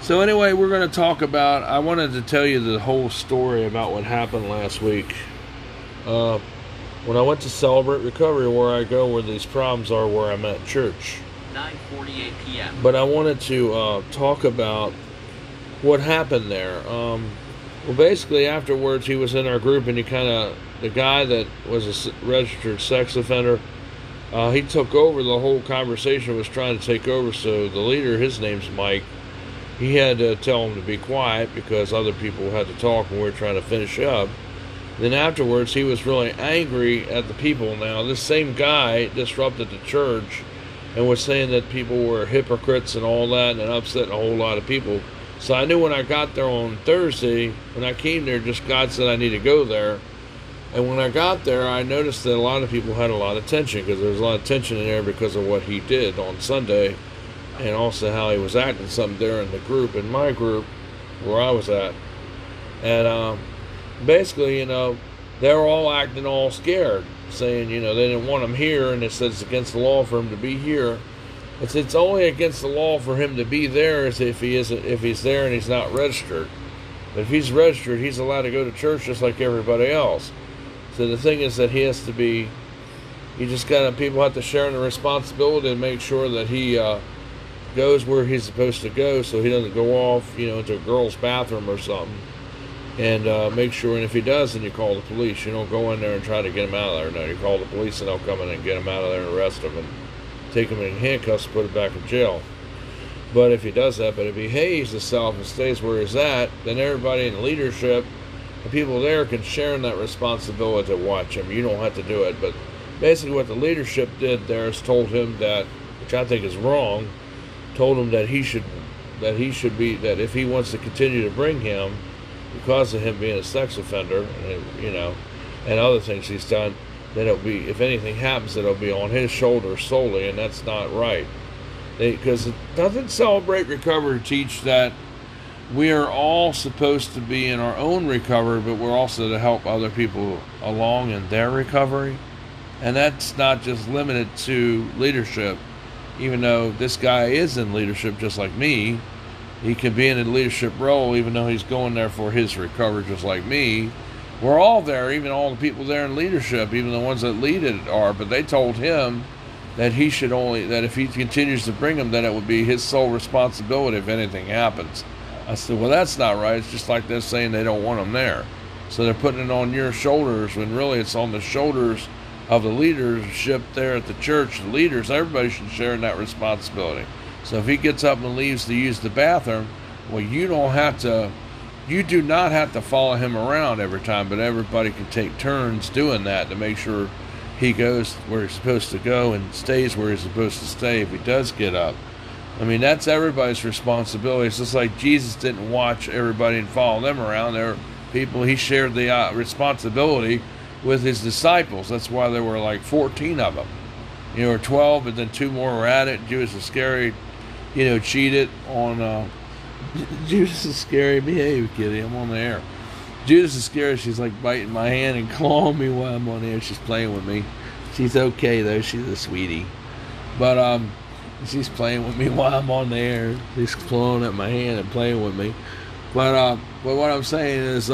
So anyway, we're going to talk about, I wanted to tell you the whole story about what happened last week. When I went to Celebrate Recovery, where I go where these problems are, where I'm at church. 9:48 p.m. But I wanted to talk about what happened there. Well, basically afterwards he was in our group, and the guy that was a registered sex offender, he took over the whole conversation, was trying to take over. So the leader, his name's Mike, he had to tell him to be quiet because other people had to talk and we were trying to finish up. Then afterwards he was really angry at the people. Now this same guy disrupted the church and was saying that people were hypocrites and all that, and upsetting a whole lot of people. So I knew when I got there on Thursday, when I came there, just God said I need to go there. And when I got there, I noticed that a lot of people had a lot of tension, because there was a lot of tension in there because of what he did on Sunday, and also how he was acting something there in the group, in my group, where I was at. And basically, they were all acting all scared, saying, they didn't want him here, and it says it's against the law for him to be here. It's only against the law for him to be there as if he's there and he's not registered. But if he's registered, he's allowed to go to church just like everybody else. So the thing is that he has to be, people have to share in the responsibility and make sure that he goes where he's supposed to go, so he doesn't go off, into a girl's bathroom or something. And make sure, and if he does, then you call the police. You don't go in there and try to get him out of there. No, you call the police and they'll come in and get him out of there and arrest him and take him in handcuffs, put him back in jail. But if he does that, but if he behaves himself and stays where he's at, then everybody in the leadership, the people there, can share in that responsibility to watch him. You don't have to do it. But basically what the leadership did there is told him that, which I think is wrong, told him that that if he wants to continue to bring him, because of him being a sex offender, and other things he's done, then it'll be, if anything happens, it'll be on his shoulders solely, and that's not right. Because doesn't Celebrate Recovery teach that we are all supposed to be in our own recovery, but we're also to help other people along in their recovery? And that's not just limited to leadership. Even though this guy is in leadership just like me, he can be in a leadership role even though he's going there for his recovery just like me. We're all there, even all the people there in leadership, even the ones that lead it are, but they told him that that if he continues to bring them, that it would be his sole responsibility if anything happens. I said, well, that's not right. It's just like they're saying they don't want him there. So they're putting it on your shoulders when really it's on the shoulders of the leadership there at the church. The leaders, everybody should share in that responsibility. So if he gets up and leaves to use the bathroom, well, you do not have to follow him around every time, but everybody can take turns doing that to make sure he goes where he's supposed to go and stays where he's supposed to stay if he does get up. I mean, that's everybody's responsibility. It's just like Jesus didn't watch everybody and follow them around. There were people, he shared the responsibility with his disciples. That's why there were like 14 of them. Or 12, but then 2 more were at it. Judas Iscariot, cheated on... Judas Iscariot, behave, kitty, I'm on the air. Judas Iscariot, she's like biting my hand and clawing me while I'm on the air. She's playing with me. She's okay, though. She's a sweetie. But she's playing with me while I'm on the air. She's clawing at my hand and playing with me. But what I'm saying is,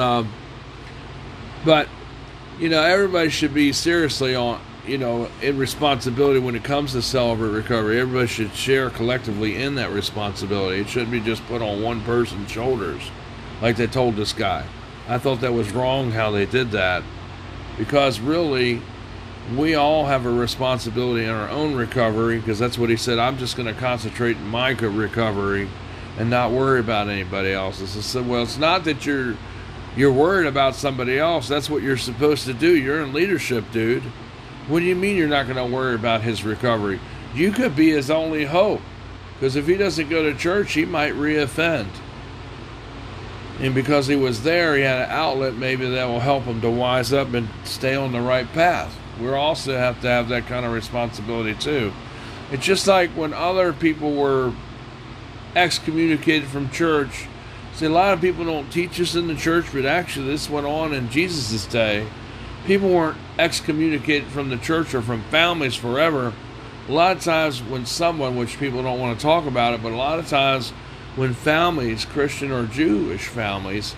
everybody should be seriously on, in responsibility when it comes to Celebrate Recovery. Everybody should share collectively in that responsibility. It shouldn't be just put on one person's shoulders like they told this guy. I thought that was wrong how they did that, because really we all have a responsibility in our own recovery, because that's what he said. I'm just going to concentrate in my recovery and not worry about anybody else's. I said, well, it's not that you're worried about somebody else. That's what you're supposed to do. You're in leadership, dude. What do you mean you're not going to worry about his recovery? You could be his only hope, because if he doesn't go to church, he might reoffend. And because he was there, he had an outlet maybe that will help him to wise up and stay on the right path. We also have to have that kind of responsibility too. It's just like when other people were excommunicated from church. See, a lot of people don't teach us in the church, but actually this went on in Jesus' day. People weren't excommunicated from the church or from families forever. A lot of times when someone, which people don't want to talk about it, but a lot of times when families, Christian or Jewish families,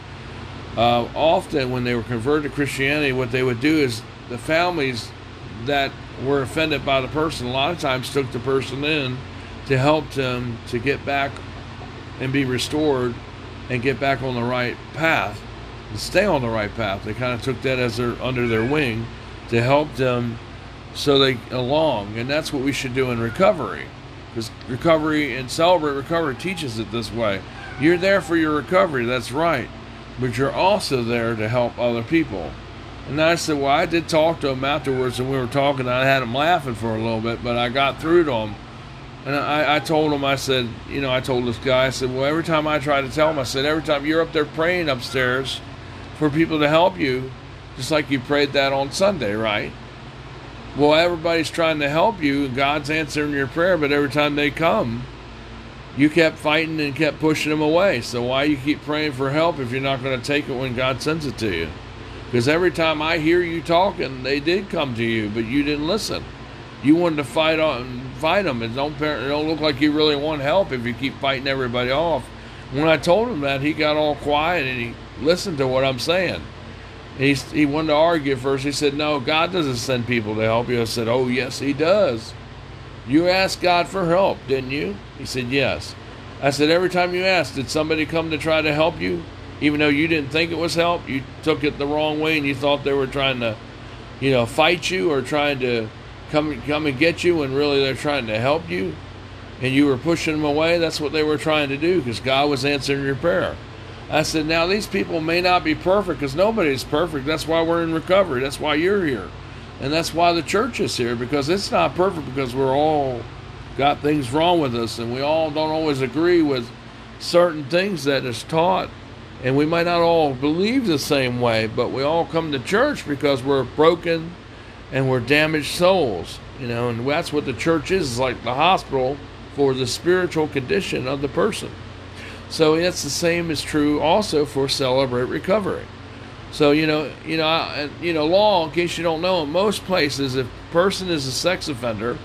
often when they were converted to Christianity, what they would do is the families that were offended by the person a lot of times took the person in to help them to get back and be restored and get back on the right path and stay on the right path. They kind of took that as under their wing to help them so they along. And that's what we should do in recovery, because recovery and Celebrate Recovery teaches it this way. You're there for your recovery, that's right, but you're also there to help other people. And I said, well, I did talk to him afterwards, and we were talking. I had him laughing for a little bit, but I got through to him. And I told him, I said, I told this guy, I said, well, every time I try to tell him, I said, every time you're up there praying upstairs for people to help you, just like you prayed that on Sunday, right? Well, everybody's trying to help you, and God's answering your prayer, but every time they come, you kept fighting and kept pushing them away. So why you keep praying for help if you're not going to take it when God sends it to you? Because every time I hear you talking, they did come to you, but you didn't listen. You wanted to fight them. It don't look like you really want help if you keep fighting everybody off. When I told him that, he got all quiet and he listened to what I'm saying. He wanted to argue first. He said, no, God doesn't send people to help you. I said, oh, yes, he does. You asked God for help, didn't you? He said, yes. I said, every time you asked, did somebody come to try to help you? Even though you didn't think it was help, you took it the wrong way and you thought they were trying to, fight you or trying to come and get you, when really they're trying to help you, and you were pushing them away. That's what they were trying to do, because God was answering your prayer. I said, now these people may not be perfect, because nobody's perfect. That's why we're in recovery. That's why you're here. And that's why the church is here, because it's not perfect, because we're all got things wrong with us, and we all don't always agree with certain things that is taught. And we might not all believe the same way, but we all come to church because we're broken and we're damaged souls, and that's what the church is like the hospital for the spiritual condition of the person. So it's the same is true also for Celebrate Recovery. So, law, in case you don't know, in most places, if a person is a sex offender,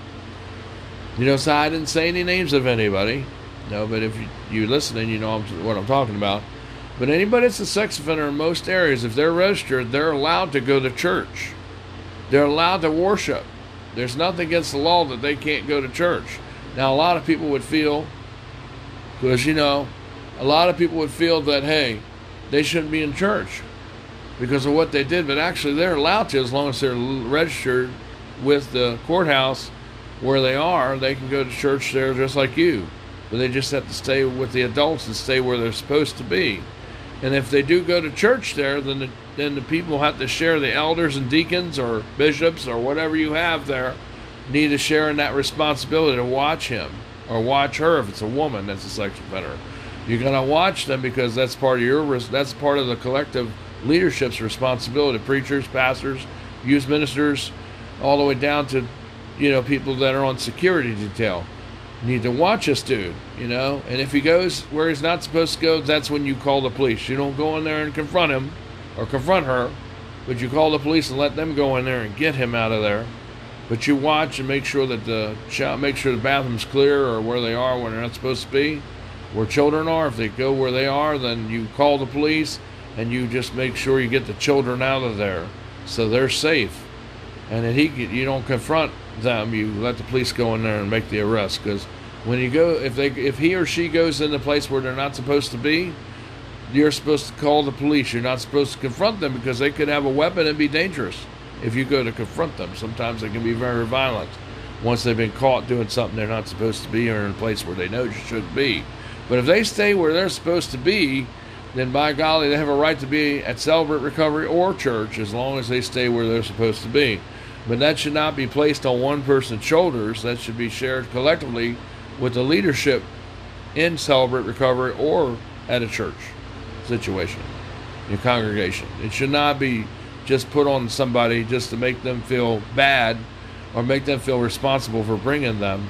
so I didn't say any names of anybody, but if you're listening, you know what I'm talking about. But anybody that's a sex offender in most areas, if they're registered, they're allowed to go to church. They're allowed to worship. There's nothing against the law that they can't go to church. Now, a lot of people would feel, because, a lot of people would feel that, hey, they shouldn't be in church because of what they did. But actually, they're allowed to, as long as they're registered with the courthouse where they are. They can go to church there just like you. But they just have to stay with the adults and stay where they're supposed to be. And if they do go to church there, then the people have to share, the elders and deacons or bishops or whatever you have there need to share in that responsibility to watch him or watch her if it's a woman that's a sex offender. You're going to watch them because that's part of that's part of the collective leadership's responsibility. Preachers, pastors, youth ministers, all the way down to, people that are on security detail. Need to watch this dude, and if he goes where he's not supposed to go, that's when you call the police. You don't go in there and confront him or confront her, but you call the police and let them go in there and get him out of there. But you watch and make sure that the bathroom's clear or where they are when they're not supposed to be, where children are. If they go where they are, then you call the police and you just make sure you get the children out of there so they're safe. And then you don't confront them, you let the police go in there and make the arrest. Because when you go, if he or she goes in a place where they're not supposed to be, you're supposed to call the police. You're not supposed to confront them because they could have a weapon and be dangerous if you go to confront them. Sometimes they can be very violent once they've been caught doing something they're not supposed to be or in a place where they know you shouldn't be. But if they stay where they're supposed to be, then by golly, they have a right to be at Celebrate Recovery or church as long as they stay where they're supposed to be. But that should not be placed on one person's shoulders. That should be shared collectively with the leadership in Celebrate Recovery or at a church situation, your congregation. It should not be just put on somebody just to make them feel bad or make them feel responsible for bringing them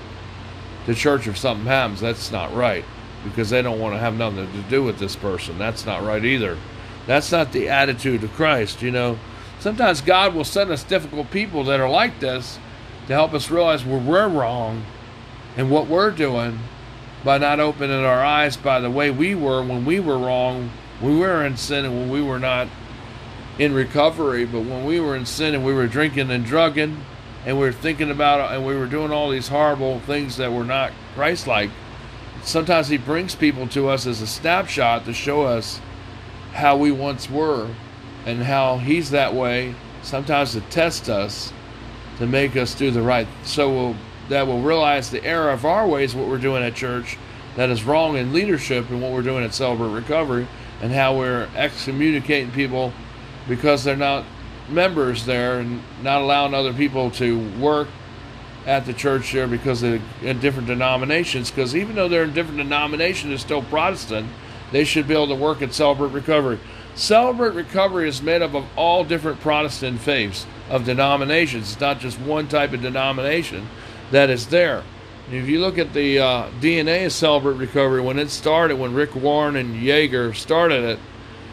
to church if something happens. That's not right, because they don't want to have nothing to do with this person. That's not right either. That's not the attitude of Christ, Sometimes God will send us difficult people that are like this to help us realize where we're wrong and what we're doing by not opening our eyes by the way we were when we were wrong, when we were in sin, and when we were not in recovery. But when we were in sin and we were drinking and drugging, and we were thinking about it, and we were doing all these horrible things that were not Christ-like, sometimes he brings people to us as a snapshot to show us how we once were and how he's that way, sometimes to test us, to make us do the right, so that we'll realize the error of our ways, what we're doing at church that is wrong in leadership, and what we're doing at Celebrate Recovery, and how we're excommunicating people because they're not members there, and not allowing other people to work at the church there because they're in different denominations. Because even though they're in different denominations, they're still Protestant. They should be able to work at Celebrate Recovery. Celebrate Recovery is made up of all different Protestant faiths of denominations. It's not just one type of denomination that is there. And if you look at the DNA of Celebrate Recovery, when it started, when Rick Warren and Yeager started it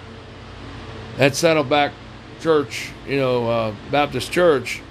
at Saddleback Church, Baptist Church,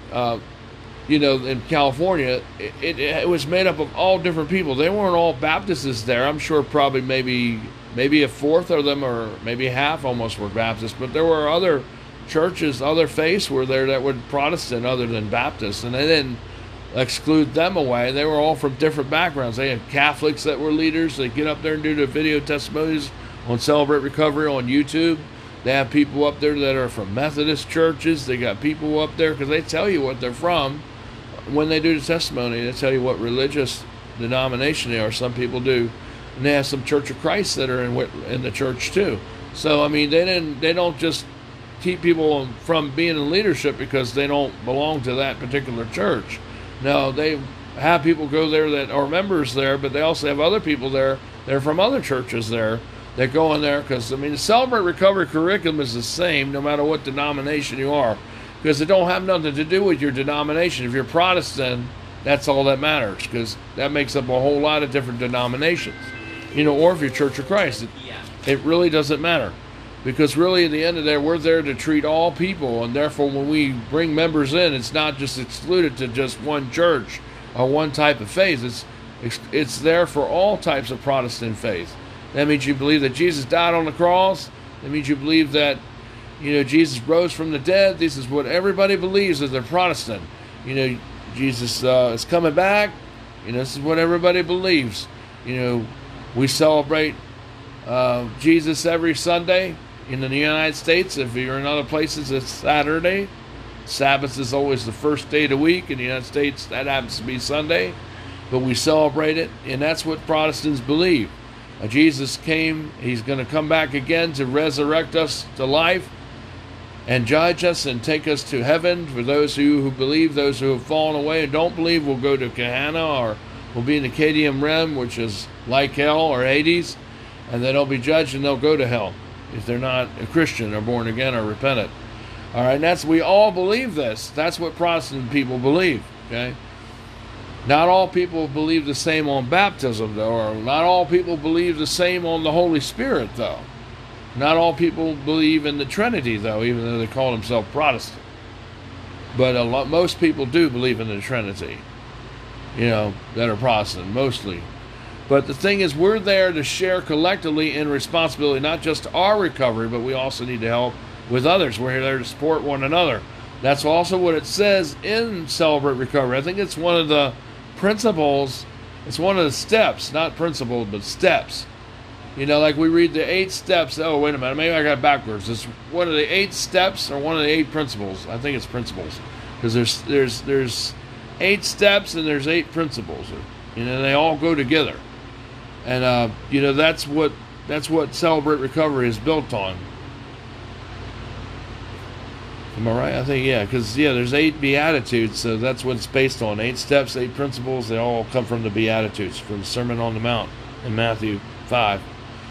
in California, it was made up of all different people. They weren't all Baptists there. I'm sure probably maybe a fourth of them, or maybe half almost, were Baptists. But there were other churches, other faiths were there that were Protestant other than Baptists, and they didn't exclude them away. They were all from different backgrounds. They had Catholics that were leaders. They get up there and do their video testimonies on Celebrate Recovery on YouTube. They have people up there that are from Methodist churches. They got people up there because they tell you what they're from when they do the testimony. They tell you what religious denomination they are. Some people do, and they have some Church of Christ that are in the church too. So I mean, they don't just keep people from being in leadership because they don't belong to that particular church. No, they have people go there that are members there, but they also have other people there. They're from other churches there that go in there, because I mean, the Celebrate Recovery curriculum is the same no matter what denomination you are, because it don't have nothing to do with your denomination. If you're Protestant, that's all that matters, because that makes up a whole lot of different denominations, or if you're Church of Christ, it really doesn't matter, because really at the end of the day, we're there to treat all people, and therefore when we bring members in, it's not just excluded to just one church or one type of faith. It's there for all types of Protestant faith. That means you believe that Jesus died on the cross. That means you believe that, Jesus rose from the dead. This is what everybody believes as they're Protestant. Jesus is coming back. This is what everybody believes. We celebrate Jesus every Sunday in the United States. If you're in other places, it's Saturday. Sabbath is always the first day of the week. In the United States, that happens to be Sunday. But we celebrate it, and that's what Protestants believe. Jesus came, he's going to come back again to resurrect us to life and judge us and take us to heaven. For those who believe, those who have fallen away and don't believe will go to Gehenna, or will be in the Cadium Rim, which is like hell or Hades, and then they'll be judged and they'll go to hell if they're not a Christian or born again or repentant. All right, and we all believe this. That's what Protestant people believe, okay? Not all people believe the same on baptism, though, or not all people believe the same on the Holy Spirit, though. Not all people believe in the Trinity, though, even though they call themselves Protestant. But most people do believe in the Trinity, that are Protestant, mostly. But the thing is, we're there to share collectively in responsibility, not just our recovery, but we also need to help with others. We're there to support one another. That's also what it says in Celebrate Recovery. I think it's one of the principles, it's one of the steps, not principles, but steps. Like we read the 8 steps. Oh, wait a minute, maybe I got it backwards. It's one of the 8 steps or one of the 8 principles. I think it's principles, because there's 8 steps and there's 8 principles. They all go together, and that's what Celebrate Recovery is built on. Am I right? I think, because there's 8 Beatitudes, so that's what it's based on. 8 steps, 8 principles, they all come from the Beatitudes, from the Sermon on the Mount in Matthew 5.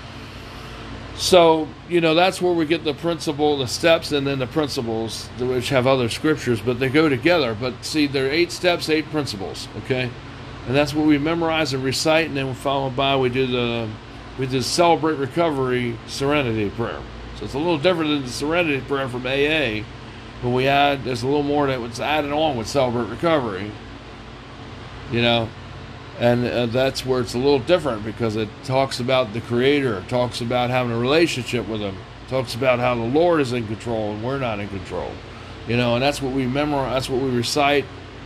So, that's where we get the principle, the steps, and then the principles, which have other scriptures, but they go together. But see, there are 8 steps, 8 principles, okay? And that's what we memorize and recite, and then followed by we do the Celebrate Recovery Serenity Prayer. So it's a little different than the Serenity Prayer from AA. But there's a little more that was added on with Celebrate Recovery, And that's where it's a little different, because it talks about the Creator, it talks about having a relationship with Him, it talks about how the Lord is in control and we're not in control. And that's what we memorize, that's what we recite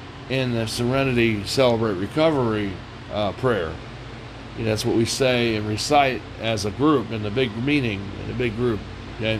in the Serenity Celebrate Recovery prayer. That's what we say and recite as a group in the big meeting, in the big group. Okay?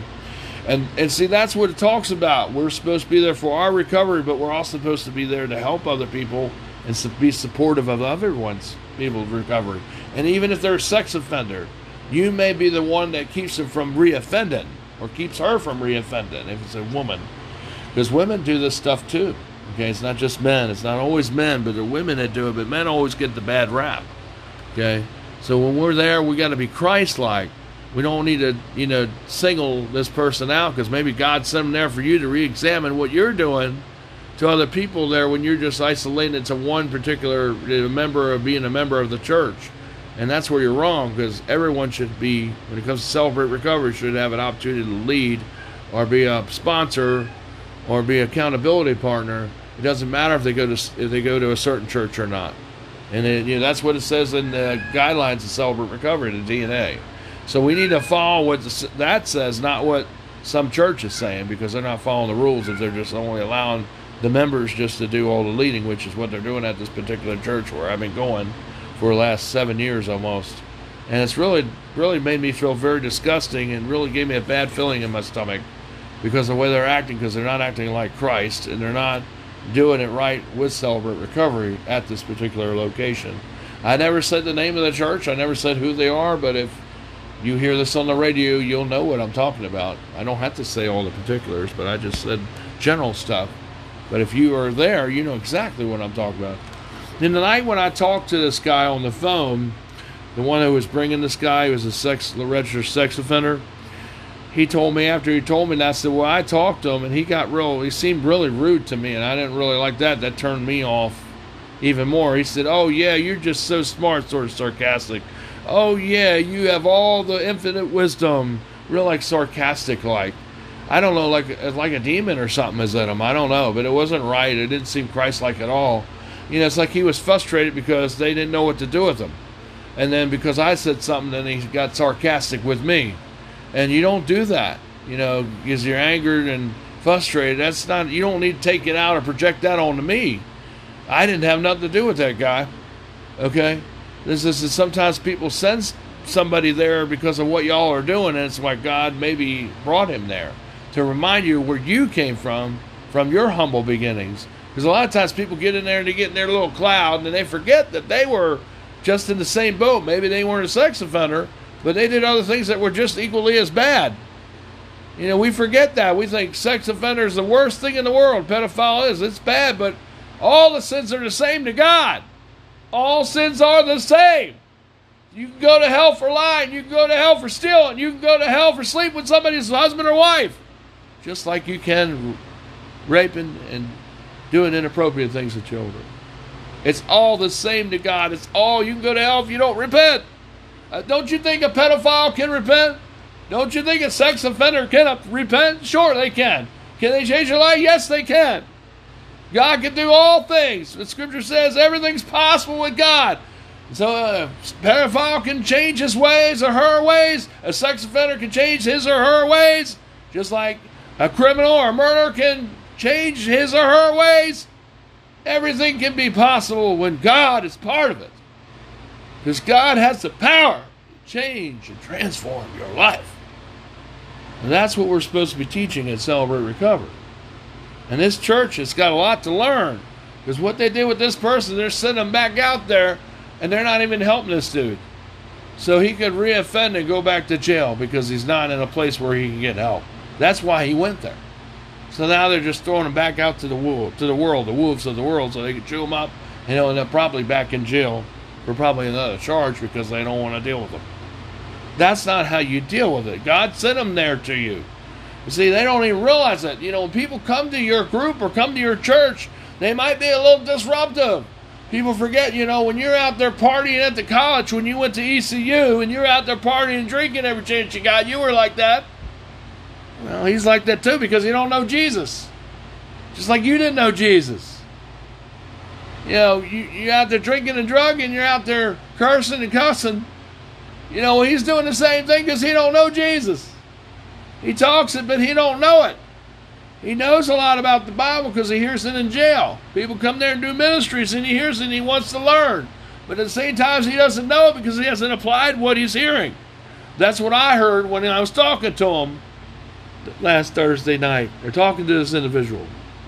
And see, that's what it talks about. We're supposed to be there for our recovery, but we're also supposed to be there to help other people and be supportive of people's recovery. And even if they're a sex offender, you may be the one that keeps them from reoffending, or keeps her from reoffending if it's a woman. Because women do this stuff too. Okay, it's not just men. It's not always men, but there are women that do it. But men always get the bad rap. Okay, so when we're there, we got to be Christ-like. We don't need to, single this person out, because maybe God sent them there for you to re-examine what you're doing to other people there when you're just isolated to one particular member of being a member of the church. And that's where you're wrong, because everyone should be, when it comes to Celebrate Recovery, should have an opportunity to lead or be a sponsor or be an accountability partner. It doesn't matter if they go to a certain church or not. And that's what it says in the guidelines of Celebrate Recovery, the DNA. So we need to follow what that says, not what some church is saying, because they're not following the rules if they're just only allowing the members just to do all the leading, which is what they're doing at this particular church where I've been going for the last 7 years almost. And it's really made me feel very disgusting, and really gave me a bad feeling in my stomach, because of the way they're acting, because they're not acting like Christ, and they're not doing it right with Celebrate Recovery at this particular location. I never said the name of the church. I never said who they are, but if you hear this on the radio, you'll know what I'm talking about. I don't have to say all the particulars, but I just said general stuff. But if you are there, you know exactly what I'm talking about. Then the night when I talked to this guy on the phone, the one who was bringing this guy, who was a registered sex offender, he told me, after he told me that, I said, well, I talked to him, and he seemed really rude to me, and I didn't really like that. That turned me off even more. He said, oh, yeah, you're just so smart, sort of sarcastic. Oh, yeah, you have all the infinite wisdom, real like sarcastic like. I don't know, like a demon or something is in him. I don't know, but it wasn't right. It didn't seem Christ-like at all. It's like he was frustrated because they didn't know what to do with him. And then because I said something, then he got sarcastic with me. And you don't do that, because you're angered and frustrated. You don't need to take it out or project that onto me. I didn't have nothing to do with that guy. Okay? This is sometimes people send somebody there because of what y'all are doing, and it's like God maybe brought him there to remind you where you came from your humble beginnings. Because a lot of times people get in there and they get in their little cloud, and they forget that they were just in the same boat. Maybe they weren't a sex offender, but they did other things that were just equally as bad. We forget that. We think sex offender is the worst thing in the world. Pedophile is. It's bad, but all the sins are the same to God. All sins are the same. You can go to hell for lying. You can go to hell for stealing. You can go to hell for sleeping with somebody's husband or wife. Just like you can raping and doing inappropriate things with children. It's all the same to God. You can go to hell if you don't repent. Don't you think a pedophile can repent? Don't you think a sex offender can repent? Sure, they can. Can they change their life? Yes, they can. God can do all things. The Scripture says everything's possible with God. So a pedophile can change his ways or her ways. A sex offender can change his or her ways. Just like a criminal or a murderer can change his or her ways. Everything can be possible when God is part of it. Because God has the power to change and transform your life. And that's what we're supposed to be teaching at Celebrate Recovery. And this church has got a lot to learn. Because what they did with this person, they're sending him back out there, and they're not even helping this dude. So he could reoffend and go back to jail because he's not in a place where he can get help. That's why he went there. So now they're just throwing him back out to the wolves of the world, so they can chew him up, and he'll end up probably back in jail for probably another charge because they don't want to deal with him. That's not how you deal with it. God sent them there to you. You see, they don't even realize that. When people come to your group or come to your church, they might be a little disruptive. People forget, when you're out there partying at the college, when you went to ECU, and you're out there partying and drinking every chance you got, you were like that. Well, he's like that too because he don't know Jesus. Just like you didn't know Jesus. You know, you're out there drinking and drugging, you're out there cursing and cussing. You know, he's doing the same thing because he don't know Jesus. He talks it, but he don't know it. He knows a lot about the Bible because he hears it in jail. People come there and do ministries, and he hears it and he wants to learn. But at the same time, he doesn't know it because he hasn't applied what he's hearing. That's what I heard when I was talking to him last Thursday night, or talking to this individual.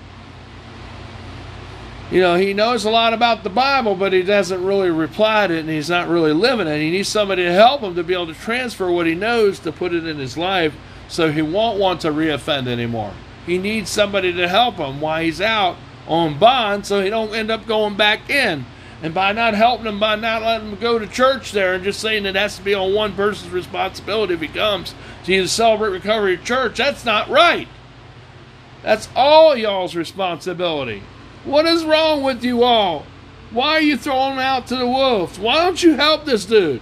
You know, he knows a lot about the Bible, but he doesn't really apply it, and he's not really living it. He needs somebody to help him to be able to transfer what he knows to put it in his life so he won't want to reoffend anymore. He needs somebody to help him while he's out on bond so he don't end up going back in. And by not helping him, by not letting him go to church there and just saying it has to be on one person's responsibility if he comes to either Celebrate Recovery Church, that's not right. That's all y'all's responsibility. What is wrong with you all? Why are you throwing him out to the wolves? Why don't you help this dude?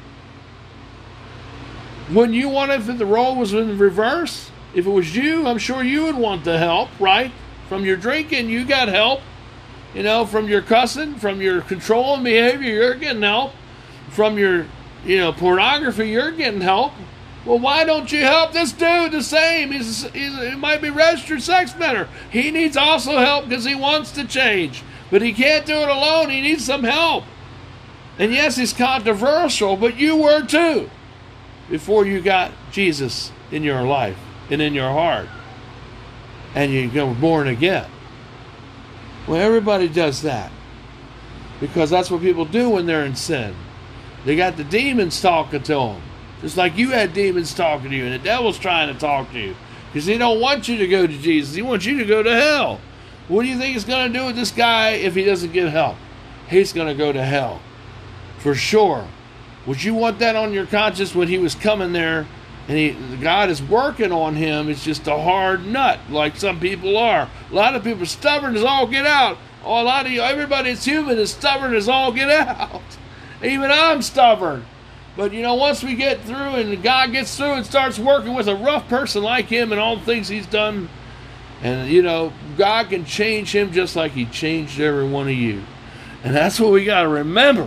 Wouldn't you want if the role was in reverse? If it was you, I'm sure you would want the help, right? From your drinking, you got help. You know, from your cussing, from your controlling behavior, you're getting help. From your, pornography, you're getting help. Well, why don't you help this dude the same? He might be registered sex offender. He needs also help because he wants to change. But he can't do it alone. He needs some help. And yes, he's controversial, but you were too before you got Jesus in your life and in your heart. And you got born again. Well, everybody does that. Because that's what people do when they're in sin. They got the demons talking to them. Just like you had demons talking to you, and the devil's trying to talk to you. Because he don't want you to go to Jesus. He wants you to go to hell. What do you think he's going to do with this guy if he doesn't get help? He's going to go to hell. For sure. Would you want that on your conscience when he was coming there and God is working on him? It's just a hard nut, like some people are. A lot of people are stubborn as all get out. Oh, a lot of you, everybody that's human is stubborn as all get out. Even I'm stubborn. But, once we get through and God gets through and starts working with a rough person like him and all the things he's done, and, God can change him just like he changed every one of you. And that's what we got to remember.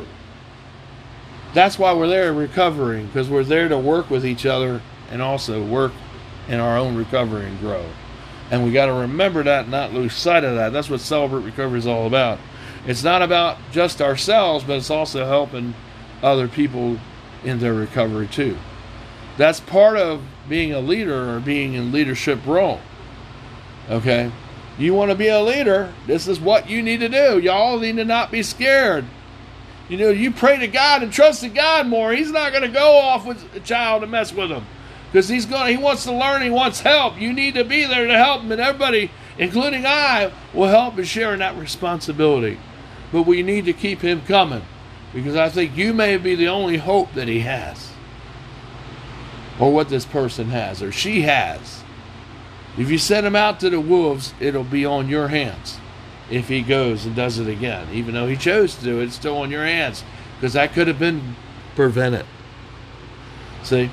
That's why we're there recovering, because we're there to work with each other and also work in our own recovery and grow. And we got to remember that and not lose sight of that. That's what Celebrate Recovery is all about. It's not about just ourselves, but it's also helping other people in their recovery too. That's part of being a leader or being in leadership role. Okay? You want to be a leader, this is what you need to do. Y'all need to not be scared. You pray to God and trust in God more. He's not going to go off with a child and mess with him. Because he wants to learn, he wants help. You need to be there to help him, and everybody, including I, will help in sharing that responsibility. But we need to keep him coming. Because I think you may be the only hope that he has. Or what this person has, or she has. If you send him out to the wolves, it'll be on your hands. If he goes and does it again. Even though he chose to do it, it's still on your hands. Because that could have been prevented. See?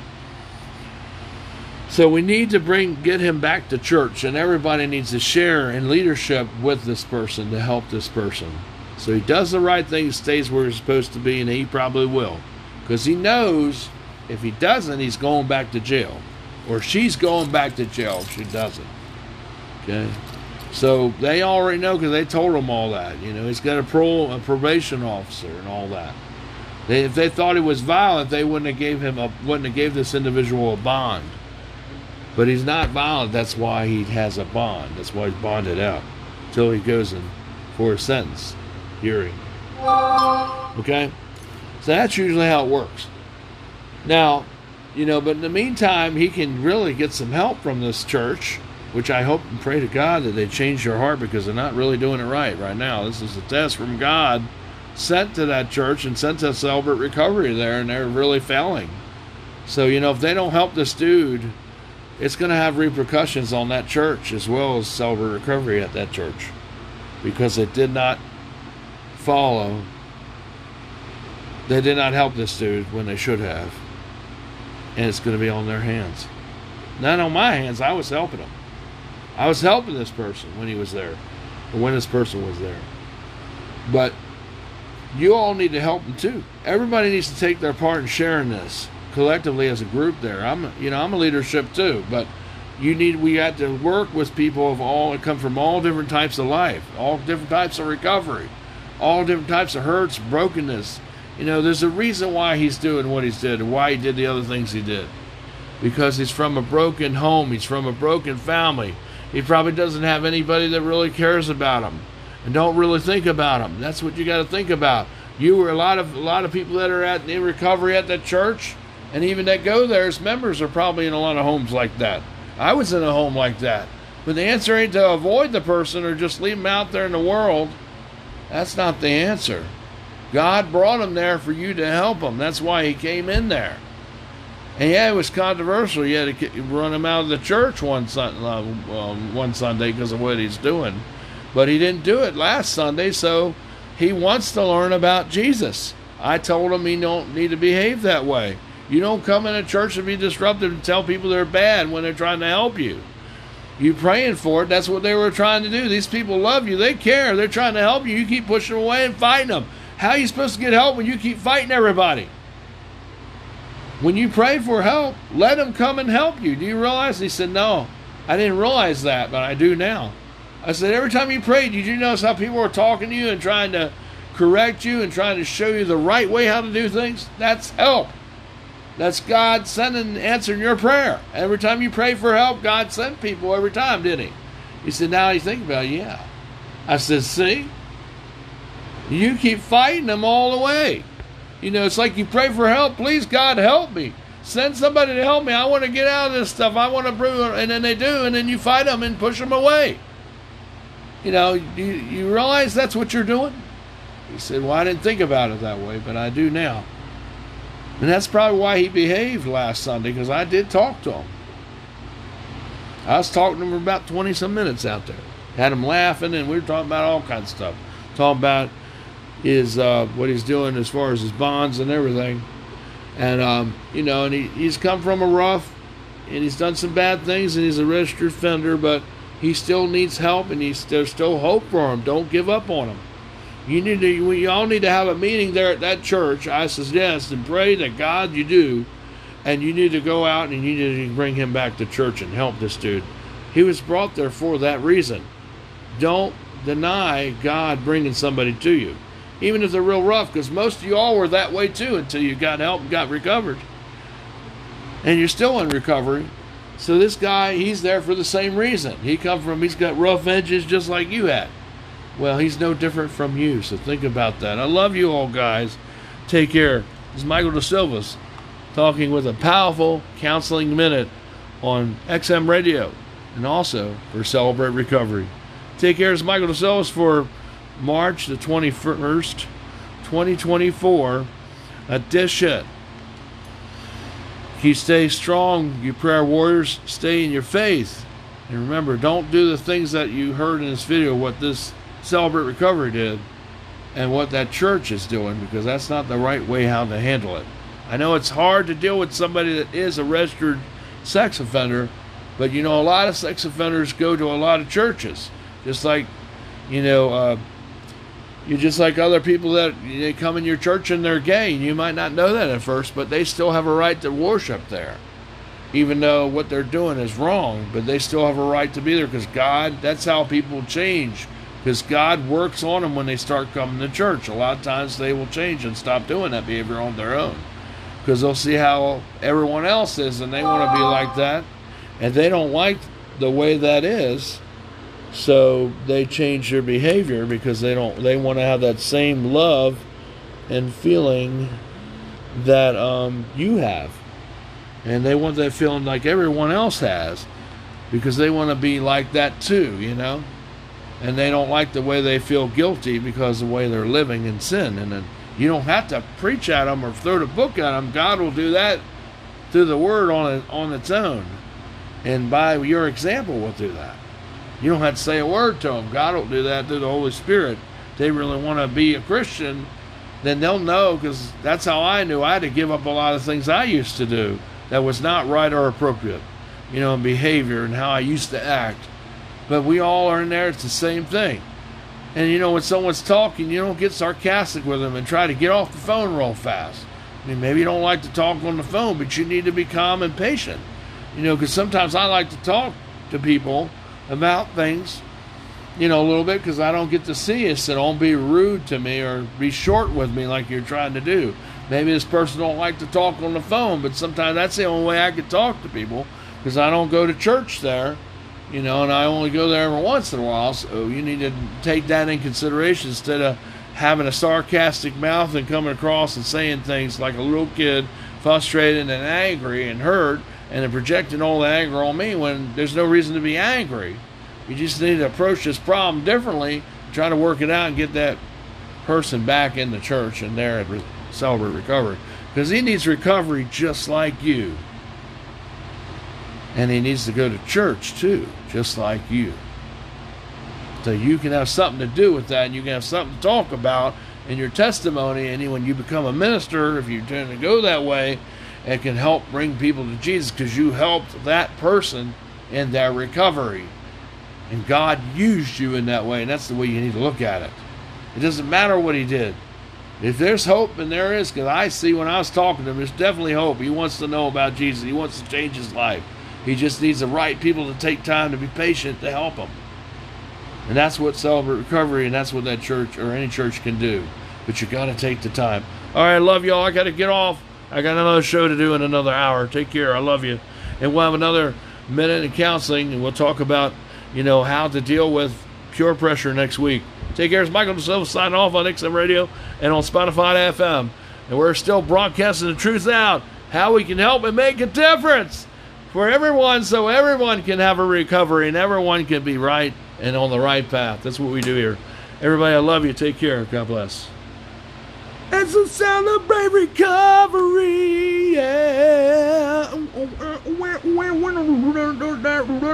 So we need to get him back to church. And everybody needs to share in leadership with this person to help this person. So he does the right thing, stays where he's supposed to be, and he probably will. Because he knows if he doesn't, he's going back to jail. Or she's going back to jail if she doesn't. Okay? So they already know because they told him all that. He's got a probation officer and all that. If they thought he was violent, they wouldn't have gave this individual a bond. But he's not violent. That's why he has a bond. That's why he's bonded out until he goes in for a sentence hearing. Okay? So that's usually how it works. Now, but in the meantime, he can really get some help from this church, which I hope and pray to God that they change their heart because they're not really doing it right now. This is a test from God sent to that church and sent to Celebrate Recovery there, and they're really failing. So, if they don't help this dude, it's going to have repercussions on that church as well as Celebrate Recovery at that church because it did not follow. They did not help this dude when they should have. And it's going to be on their hands. Not on my hands. I was helping him. I was helping this person when he was there. Or when this person was there. But you all need to help them too. Everybody needs to take their part in sharing this collectively as a group. There, I'm a leadership too, but we got to work with people of all that come from all different types of life, all different types of recovery, all different types of hurts, brokenness. There's a reason why he's doing what he's did and why he did the other things he did. Because he's from a broken home, he's from a broken family. He probably doesn't have anybody that really cares about him and don't really think about him. That's what you got to think about. You were a lot of people that are in recovery at that church, and even that go there as members are probably in a lot of homes like that. I was in a home like that. But the answer ain't to avoid the person or just leave them out there in the world. That's not the answer. God brought him there for you to help him. That's why he came in there. And yeah, it was controversial. You had to run him out of the church one Sunday because of what he's doing. But he didn't do it last Sunday, so he wants to learn about Jesus. I told him he don't need to behave that way. You don't come in a church and be disruptive and tell people they're bad when they're trying to help you. You praying for it. That's what they were trying to do. These people love you. They care. They're trying to help you. You keep pushing them away and fighting them. How are you supposed to get help when you keep fighting everybody? When you pray for help, let them come and help you. Do you realize? He said, no, I didn't realize that, but I do now. I said, every time you prayed, did you notice how people were talking to you and trying to correct you and trying to show you the right way how to do things? That's help. That's God sending, answering your prayer. Every time you pray for help, God sent people every time, didn't he? He said, now you think about it, yeah. I said, see? You keep fighting them all the way. It's like you pray for help. Please, God, help me. Send somebody to help me. I want to get out of this stuff. I want to prove it. And then they do, and then you fight them and push them away. You realize that's what you're doing? He said, well, I didn't think about it that way, but I do now. And that's probably why he behaved last Sunday, because I did talk to him. I was talking to him for about 20-some minutes out there. Had him laughing, and we were talking about all kinds of stuff. Talking about what he's doing as far as his bonds and everything. And, and he's come from a rough, and he's done some bad things, and he's a registered offender, but he still needs help, and there's still hope for him. Don't give up on him. We all need to have a meeting there at that church, I suggest, and pray that God you do, and you need to go out and you need to bring him back to church and help this dude. He was brought there for that reason. Don't deny God bringing somebody to you, even if they're real rough, because most of you all were that way too until you got help and got recovered. And you're still in recovery. So this guy, he's there for the same reason. He's got rough edges just like you had. Well, he's no different from you, so think about that. I love you all, guys. Take care. This is Michael DeSilvas talking with a powerful counseling minute on XM Radio and also for Celebrate Recovery. Take care. This is Michael DeSilvas for March the 21st, 2024 edition. You stay strong, you prayer warriors. Stay in your faith. And remember, don't do the things that you heard in this video, what this Celebrate Recovery did and what that church is doing, because that's not the right way how to handle it. I know it's hard to deal with somebody that is a registered sex offender, but a lot of sex offenders go to a lot of churches, just like you're just like other people that they come in your church and they're gay, and you might not know that at first, but they still have a right to worship there, even though what they're doing is wrong, but they still have a right to be there, because God, that's how people change. Because God works on them when they start coming to church. A lot of times they will change and stop doing that behavior on their own. Because they'll see how everyone else is and they want to be like that. And they don't like the way that is. So they change their behavior because they want to have that same love and feeling that you have. And they want that feeling like everyone else has. Because they want to be like that too, And they don't like the way they feel guilty because of the way they're living in sin. And then you don't have to preach at them or throw the book at them. God will do that through the word on its own. And by your example will do that. You don't have to say a word to them. God will do that through the Holy Spirit. If they really want to be a Christian, then they'll know, because that's how I knew. I had to give up a lot of things I used to do that was not right or appropriate, in behavior and how I used to act. But we all are in there. It's the same thing. And you know, when someone's talking, you don't get sarcastic with them and try to get off the phone real fast. I mean, maybe you don't like to talk on the phone, but you need to be calm and patient. You know, because sometimes I like to talk to people about things, you know, a little bit, because I don't get to see it, so don't be rude to me or be short with me like you're trying to do. Maybe this person don't like to talk on the phone, but sometimes that's the only way I can talk to people, because I don't go to church there, you know, and I only go there every once in a while. So you need to take that in consideration instead of having a sarcastic mouth and coming across and saying things like a little kid, frustrated and angry and hurt, and then projecting all the anger on me when there's no reason to be angry. You just need to approach this problem differently, try to work it out and get that person back in the church and there at Celebrate Recovery. Because he needs recovery just like you. And he needs to go to church too, just like you. So you can have something to do with that, and you can have something to talk about in your testimony. And when you become a minister, if you tend to go that way, it can help bring people to Jesus because you helped that person in their recovery. And God used you in that way, and that's the way you need to look at it. It doesn't matter what he did. If there's hope, and there is, because I see when I was talking to him, there's definitely hope. He wants to know about Jesus. He wants to change his life. He just needs the right people to take time to be patient to help him. And that's what Celebrate Recovery, and that's what that church or any church can do. But you got to take the time. All right, I love y'all. I got to get off. I got another show to do in another hour. Take care. I love you. And we'll have another minute in counseling, and we'll talk about, you know, how to deal with pure pressure next week. Take care. It's Michael DeSilva signing off on XM Radio and on Spotify FM. And we're still broadcasting the truth out, how we can help and make a difference for everyone, so everyone can have a recovery and everyone can be right and on the right path. That's what we do here. Everybody, I love you. Take care. God bless. And so celebrate recovery, yeah.